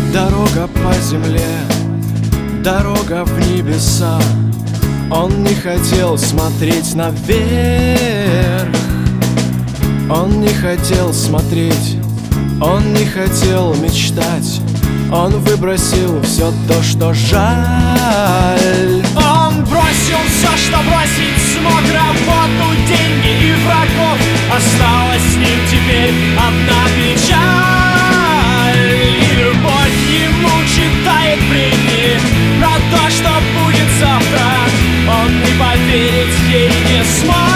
Дорога по земле, дорога в небеса. Он не хотел смотреть наверх, он не хотел смотреть, он не хотел мечтать. Он выбросил все то, что жаль. Он бросил все, что бросить смог: работу, деньги и врагов. Осталась с ним теперь одна печаль. И любовь ему читает бредни про то, что будет завтра. Он не поверить ей не смог.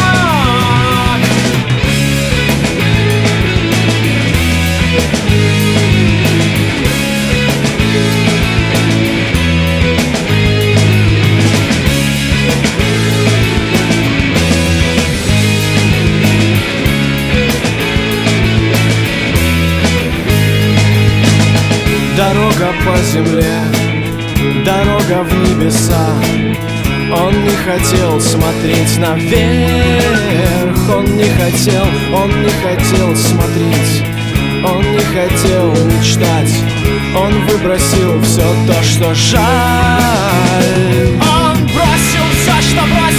Дорога по земле, дорога в небеса. Он не хотел смотреть наверх, он не хотел смотреть, он не хотел мечтать. Он выбросил все то, что жаль. Он бросил все, что бросил